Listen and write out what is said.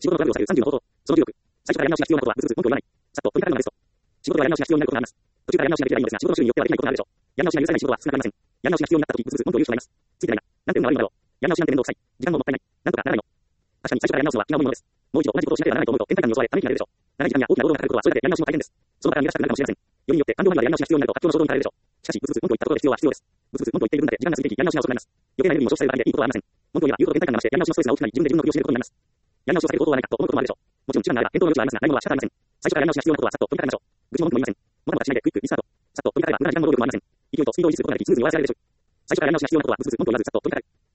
仕事のトラブルを避ける30の方法。その16。最初からやり直しが必要なことは、うつ根拠を言わない。さっと取り替えるのがベスト。仕事ではやり直しが必要になることがあります。途中からやり直しができればいいのですが、仕事の種類によってはできないことがあるでしょう。やり直しが許されない仕事は少なくありません。やり直しが必要になったとき、うつ根拠を言う人がいます。ついてないな。なんて運が悪いのだろう。やり直しなんて面倒くさい。時間ももったいない。なんとかならないの。確かに最初からやり直すのは気が重いものです。もう一度同じことをしなければならないと思うと、天体観に襲われ、ため息が出るでしょう。長い時間や大きな労働がかかることは、それだけやり直しも大変です。その場から逃げ出したくなるかもしれません。よりによって感情までやり直しが必要になると、発狂の衝動に駆られるでしょう。しかし、うつ根拠を言ったところで必要は必要です。うつ根拠を言っている分だけ時間が過ぎていき、やり直しが遅くなります。余計なエネルギーも消費されるだけでいいことはありません。文句を言えば言うほど天体観が増して、やり直しのストレスが大きくなり、自分で自分の首を絞めることになります。やり直しを避ける方法はないかと思うこともあるでしょう。もちろん手段があれば、検討の余地はありますが、ないものは仕方ありません。最初からやり直しが必要なことはさっと取り替えましょう。愚痴も文句も言いません。もたもたしないでクイックリスタート。さっと取り替えれば無駄な時間も労力もありません。勢いとスピードを維持することができ、スムーズに終わらせられるでしょう。最初からやり直しが必要なことは、うつ根拠を言わずさっと取り替える。